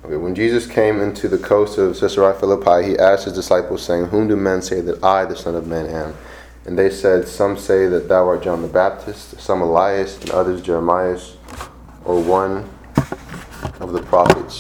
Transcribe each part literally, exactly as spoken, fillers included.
Okay, when Jesus came into the coast of Caesarea Philippi, he asked his disciples, saying, "Whom do men say that I, the Son of Man, am?" And they said, "Some say that thou art John the Baptist, some Elias, and others Jeremiah, or one of the prophets."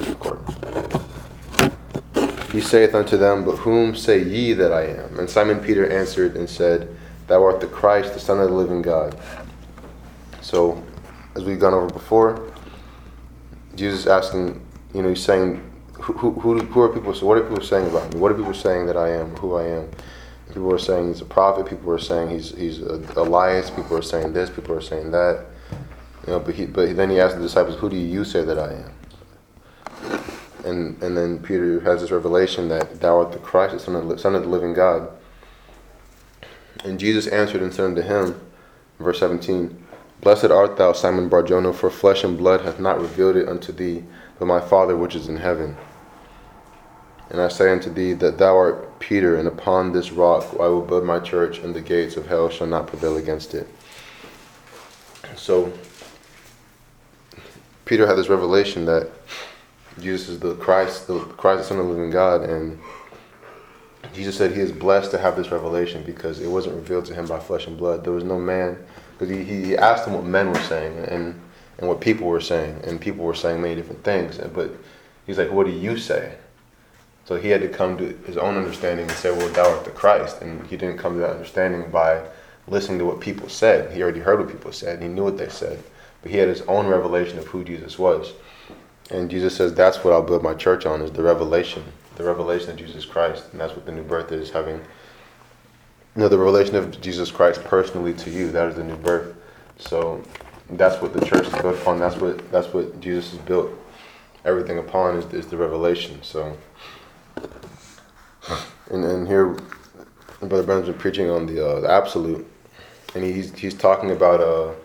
He saith unto them, "But whom say ye that I am?" And Simon Peter answered and said, "Thou art the Christ, the Son of the living God." So, as we've gone over before, Jesus asking, you know, he's saying, who, who, who are people, so what are people saying about me? What are people saying that I am, who I am? People are saying he's a prophet. People are saying he's he's Elias. People are saying this. People are saying that. You know, but he but then he asked the disciples, "Who do you say that I am?" And and then Peter has this revelation that thou art the Christ, the Son of the, Son of the living God. And Jesus answered and said unto him, verse seventeen, "Blessed art thou, Simon Bar-Jonah, for flesh and blood hath not revealed it unto thee, but my Father which is in heaven. And I say unto thee that thou art Peter, and upon this rock I will build my church, and the gates of hell shall not prevail against it." So Peter had this revelation that Jesus is the Christ, the Christ, the Son of the living God, and Jesus said he is blessed to have this revelation because it wasn't revealed to him by flesh and blood. There was no man, because he, he asked them what men were saying and, and what people were saying, and people were saying many different things, but he's like, "What do you say?" So he had to come to his own understanding and say, "Well, thou art the Christ." And he didn't come to that understanding by listening to what people said. He already heard what people said. He knew what they said. But he had his own revelation of who Jesus was. And Jesus says, that's what I'll build my church on, is the revelation. The revelation of Jesus Christ. And that's what the new birth is, having, you know, the revelation of Jesus Christ personally to you. That is the new birth. So that's what the church is built upon. That's what that's what Jesus has built everything upon, is, is the revelation. So, and, and here, Brother Branham's been preaching on the, uh, the absolute, and he's he's talking about a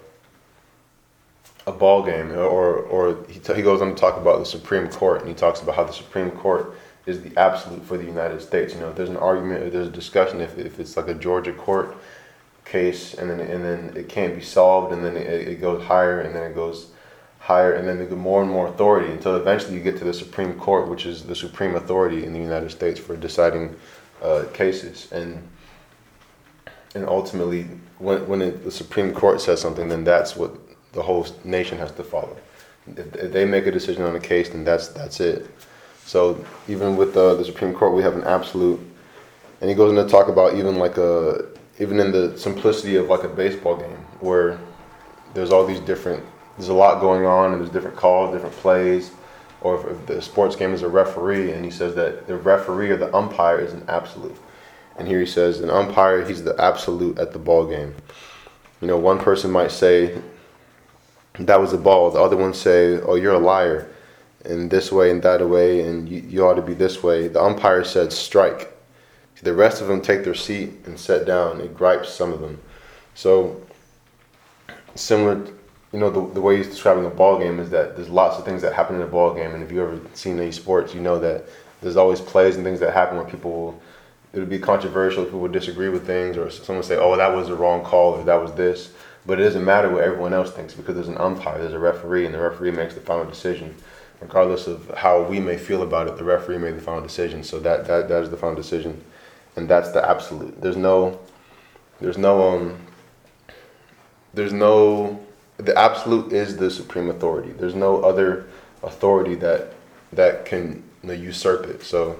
a ball game, or or he t- he goes on to talk about the Supreme Court, and he talks about how the Supreme Court is the absolute for the United States. You know, if there's an argument or there's a discussion, if if it's like a Georgia court case, and then and then it can't be solved, and then it, it goes higher, and then it goes higher, and then they get more and more authority until eventually you get to the Supreme Court, which is the supreme authority in the United States for deciding uh, cases. And and ultimately, when when it, the Supreme Court says something, then that's what the whole nation has to follow. If, if they make a decision on a case, then that's that's it. So even with the, the Supreme Court, we have an absolute. And he goes into talk about even like a even in the simplicity of like a baseball game, where there's all these different. There's a lot going on, and there's different calls, different plays. Or if, if the sports game is a referee, and he says that the referee or the umpire is an absolute. And here he says an umpire, he's the absolute at the ball game. You know, one person might say that was a ball. The other one say, "Oh, you're a liar," in this way and that way, and you, you ought to be this way. The umpire said strike. The rest of them take their seat and sit down. It gripes some of them. So similar, you know, the, the way he's describing a ball game is that there's lots of things that happen in a ball game, and if you've ever seen any sports, you know that there's always plays and things that happen where people will, it would be controversial, people would disagree with things, or someone say, "Oh, that was the wrong call," or "that was this." But it doesn't matter what everyone else thinks, because there's an umpire, there's a referee, and the referee makes the final decision. Regardless of how we may feel about it, the referee made the final decision. So that that, that is the final decision. And that's the absolute. There's no there's no um there's no the absolute is the supreme authority. There's no other authority that that can, you know, usurp it. So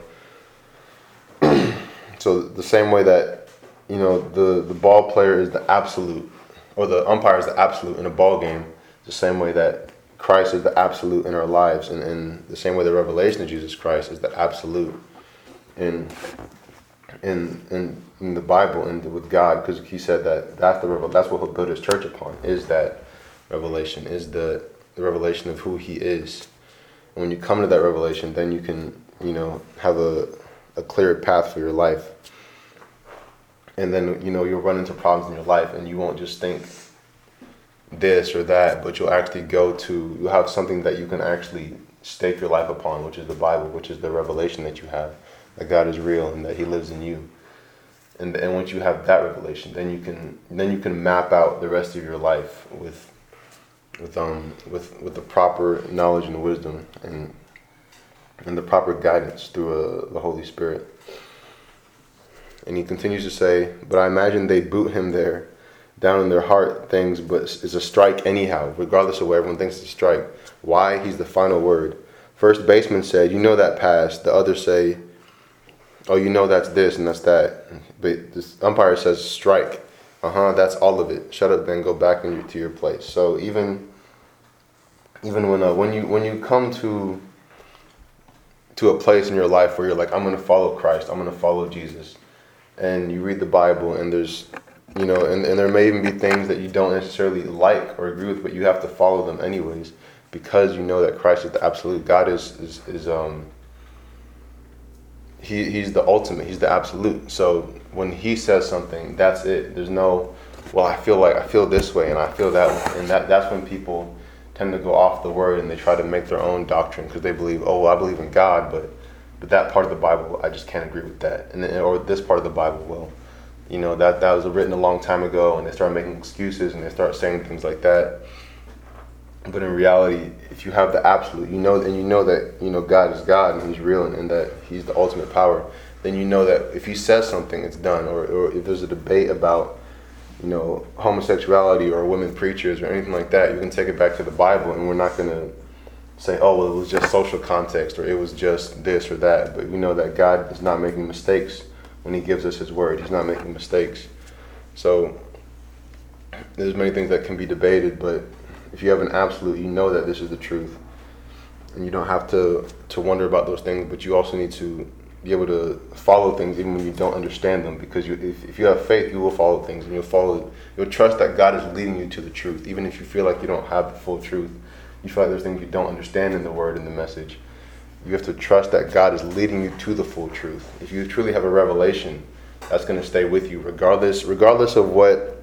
so the same way that, you know, the, the ball player is the absolute, or the umpire is the absolute in a ball game, the same way that Christ is the absolute in our lives, and, and the same way the revelation of Jesus Christ is the absolute in in in, in the Bible and with God, because he said that that's the revel- that's what he'll build his church upon, is that revelation, is the, the revelation of who he is. And when you come to that revelation, then you can, you know, have a a clear path for your life. And then, you know, you'll run into problems in your life, and you won't just think this or that, but you'll actually go to, you'll have something that you can actually stake your life upon, which is the Bible, which is the revelation that you have, that God is real and that he lives in you. And and once you have that revelation, then you can then you can map out the rest of your life with with um with with the proper knowledge and wisdom, and and the proper guidance through uh, the Holy Spirit. And he continues to say, but I imagine they boot him there, down in their heart things, but it's a strike anyhow, regardless of what everyone thinks it's a strike. Why? He's the final word. First baseman said, you know that pass. The others say, oh, you know that's this and that's that. But this umpire says strike. Uh-huh, that's all of it. Shut up, then go back in your, to your place. So even even when uh, when you when you come to to a place in your life where you're like, I'm going to follow Christ, I'm going to follow Jesus, and you read the Bible, and there's, you know, and, and there may even be things that you don't necessarily like or agree with, but you have to follow them anyways, because you know that Christ is the absolute. God is is, is um he he's the ultimate, he's the absolute. So when he says something, that's it. There's no, well, I feel like I feel this way and I feel that way. And that that's when people tend to go off the word and they try to make their own doctrine because they believe, oh, well, I believe in God, but but that part of the Bible, I just can't agree with that. And then, or this part of the Bible, well, you know, that that was written a long time ago, and they start making excuses and they start saying things like that. But in reality, if you have the absolute, you know, and you know that, you know, God is God and he's real, and, and that he's the ultimate power, then you know that if he says something, it's done. Or, or if there's a debate about, you know, homosexuality or women preachers or anything like that, you can take it back to the Bible, and we're not going to say, oh, well, it was just social context, or it was just this or that. But we know that God is not making mistakes when he gives us his word. He's not making mistakes. So there's many things that can be debated, but if you have an absolute, you know that this is the truth. And you don't have to, to wonder about those things, but you also need to be able to follow things even when you don't understand them, because you, if, if you have faith, you will follow things, and you'll follow, you'll trust that God is leading you to the truth, even if you feel like you don't have the full truth. You feel like there's things you don't understand in the word and the message. You have to trust that God is leading you to the full truth. If you truly have a revelation, that's going to stay with you regardless, regardless of what,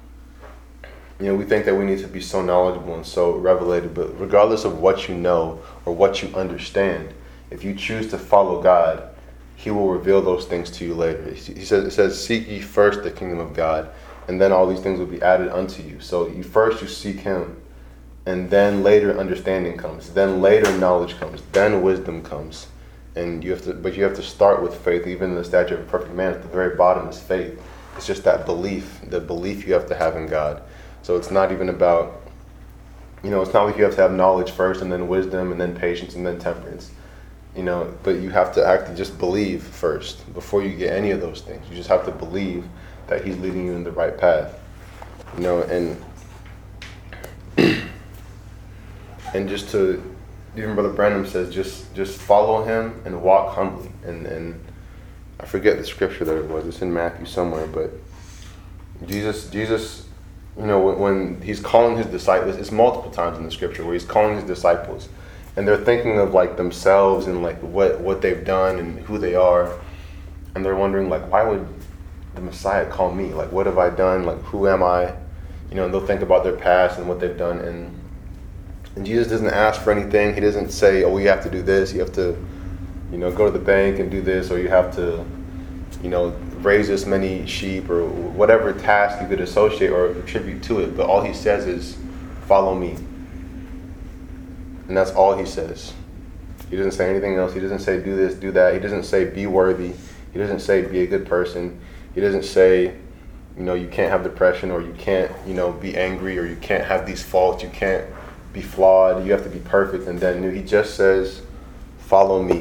you know, we think that we need to be so knowledgeable and so revelated, but regardless of what you know or what you understand, if you choose to follow God, he will reveal those things to you later. He says, it says, seek ye first the kingdom of God, and then all these things will be added unto you. So you first you seek him, and then later understanding comes, then later knowledge comes, then wisdom comes. And you have to, but you have to start with faith. Even in the stature of a perfect man, at the very bottom is faith. It's just that belief, the belief you have to have in God. So it's not even about, you know, it's not like you have to have knowledge first and then wisdom and then patience and then temperance, you know, but you have to actually just believe first before you get any of those things. You just have to believe that he's leading you in the right path, you know, and and just to, even Brother Branham says, just just follow him and walk humbly. And, and I forget the scripture that it was. It's in Matthew somewhere, but Jesus, Jesus, you know, when, when he's calling his disciples, it's multiple times in the scripture where he's calling his disciples, and they're thinking of like themselves and like what, what they've done and who they are, and they're wondering like, why would the Messiah call me? Like, what have I done? Like, who am I? You know, and they'll think about their past and what they've done, and and Jesus doesn't ask for anything. He doesn't say, oh, you have to do this, you have to, you know, go to the bank and do this, or you have to, you know, raise this many sheep, or whatever task you could associate or attribute to it. But all he says is, follow me. And that's all he says. He doesn't say anything else. He doesn't say do this, do that. He doesn't say be worthy. He doesn't say be a good person. He doesn't say, you know, you can't have depression, or you can't, you know, be angry, or you can't have these faults, you can't be flawed, you have to be perfect. And then he just says, follow me.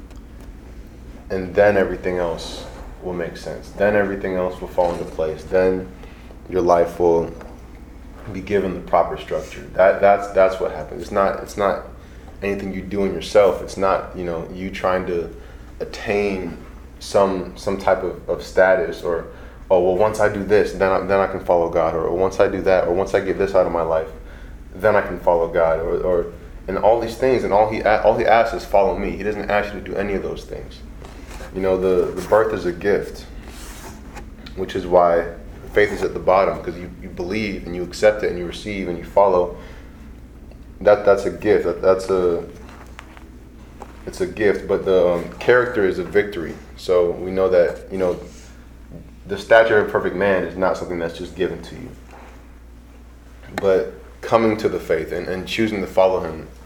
And then everything else will make sense. Then everything else will fall into place. Then your life will be given the proper structure. That that's that's what happens. It's not it's not anything you do in yourself. It's not, you know, you trying to attain some some type of, of status, or, oh, well, once I do this, then I, then I can follow God, or, or once I do that, or once I get this out of my life, then I can follow God, or, or and all these things, and all he all he asks is follow me. He doesn't ask you to do any of those things. You know, the, the birth is a gift, which is why faith is at the bottom, because you, you believe and you accept it and you receive and you follow. That that's a gift. That, that's a it's a gift, but the um, character is a victory. So we know that, you know, the stature of a perfect man is not something that's just given to you. But coming to the faith and, and choosing to follow him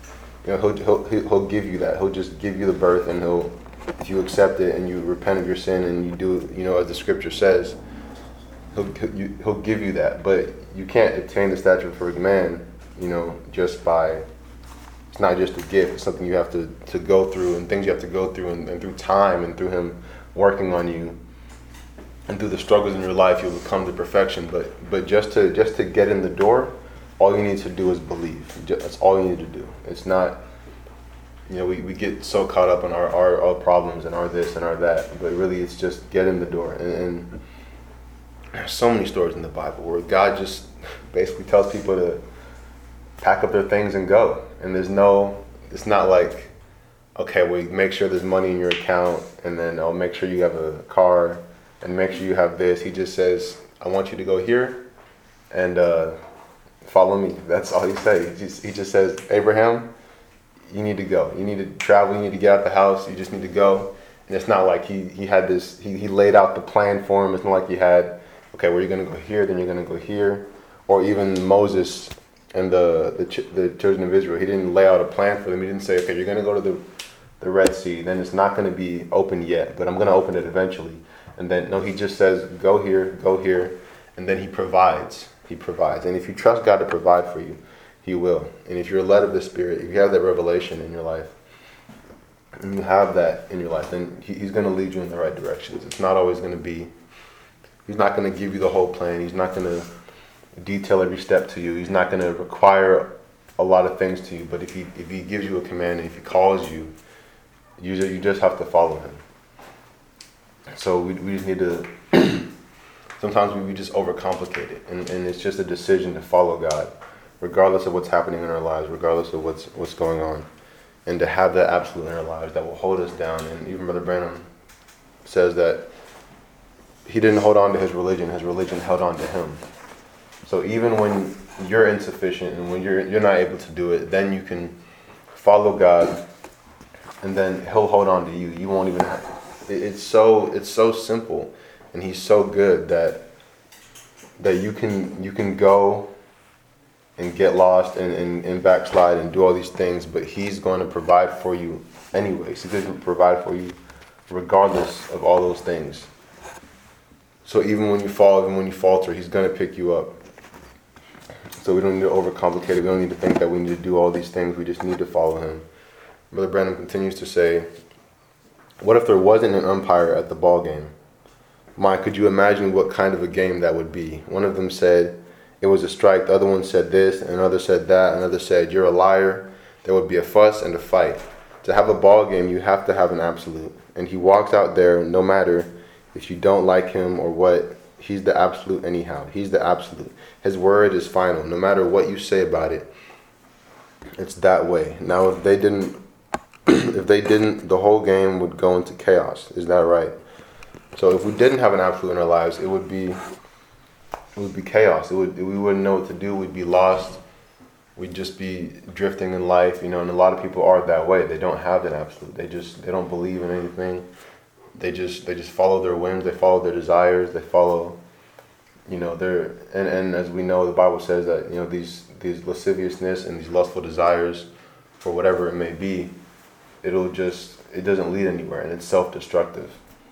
You know, he'll, he'll he'll he'll give you that. He'll just give you the birth, and he'll, if you accept it and you repent of your sin and you do, you know, as the scripture says, he'll you, he'll give you that. But you can't attain the stature for a man, you know, just by. It's not just a gift. It's something you have to, to go through, and things you have to go through, and, and through time, and through him working on you, and through the struggles in your life, you'll become to perfection. But but just to just to get in the door, all you need to do is believe. That's all you need to do. It's not, you know, we, we get so caught up in our, our, our problems and our this and our that, but really it's just get in the door. And, and there's so many stories in the Bible where God just basically tells people to pack up their things and go. And there's no, it's not like, okay, well, make sure there's money in your account, and then I'll make sure you have a car, and make sure you have this. He just says, I want you to go here, and uh, follow me. That's all he says. He just, he just says, Abraham, you need to go. You need to travel. You need to get out the house. You just need to go. And it's not like he, he had this, he, he laid out the plan for him. It's not like he had, okay, well, you're going to go here, then you're going to go here. Or even Moses and the, the the children of Israel. He didn't lay out a plan for them. He didn't say, okay, you're going to go to the, the Red Sea. Then it's not going to be open yet, but I'm going to open it eventually. And then, no, he just says, go here, go here. And then he provides. He provides. And if you trust God to provide for you, he will. And if you're led of the Spirit, if you have that revelation in your life, and you have that in your life, then he, he's going to lead you in the right directions. It's not always going to be, he's not going to give you the whole plan. He's not going to detail every step to you. He's not going to require a lot of things to you. But if he if he gives you a command, and if he calls you, you you just have to follow him. So we we just need to, sometimes we, we just overcomplicate it. And, and it's just a decision to follow God, regardless of what's happening in our lives, regardless of what's what's going on. And to have that absolute in our lives that will hold us down. And even Brother Branham says that he didn't hold on to his religion, his religion held on to him. So even when you're insufficient and when you're you're not able to do it, then you can follow God, and then he'll hold on to you. You won't even have, it, it's so it's so simple, and he's so good that that you can you can go and get lost and, and, and backslide and do all these things, but he's going to provide for you anyways. He's going to provide for you regardless of all those things. So even when you fall, even when you falter, he's going to pick you up. So we don't need to overcomplicate it. We don't need to think that we need to do all these things. We just need to follow him. Brother Branham continues to say, what if there wasn't an umpire at the ball game? My, could you imagine what kind of a game that would be? One of them said it was a strike. The other one said this. Another said that. Another said, you're a liar. There would be a fuss and a fight. To have a ball game, you have to have an absolute. And he walks out there no matter if you don't like him or what. He's the absolute anyhow. He's the absolute. His word is final. No matter what you say about it, it's that way. Now, if they didn't, if they didn't, the whole game would go into chaos. Is that right? So if we didn't have an absolute in our lives, it would be, it would be chaos. It would, we wouldn't know what to do. We'd be lost. We'd just be drifting in life, you know. And a lot of people are that way. They don't have an absolute. They just, they don't believe in anything. They just they just follow their whims, they follow their desires, they follow, you know, their and, and as we know, the Bible says that, you know, these these lasciviousness and these lustful desires, for whatever it may be, it'll just it doesn't lead anywhere, and it's self-destructive.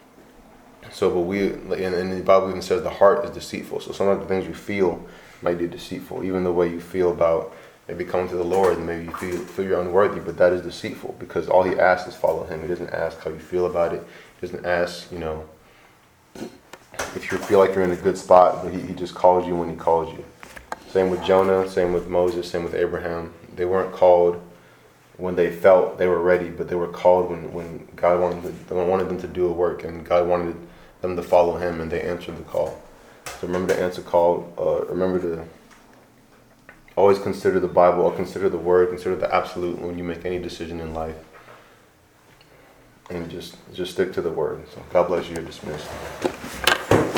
So, but we and, and the Bible even says the heart is deceitful. So some of the things you feel might be deceitful. Even the way you feel about maybe coming to the Lord, and maybe you feel feel you're unworthy, but that is deceitful, because all he asks is follow him. He doesn't ask how you feel about it. He doesn't ask, you know, if you feel like you're in a good spot, but he, he just calls you when he calls you. Same with Jonah, same with Moses, same with Abraham. They weren't called when they felt they were ready, but they were called when, when God wanted, to, wanted them to do a work, and God wanted them to follow him, and they answered the call. So remember to answer call, uh, remember to always consider the Bible, or consider the word, consider the absolute when you make any decision in life. And just just stick to the word. So God bless you. You're dismissed.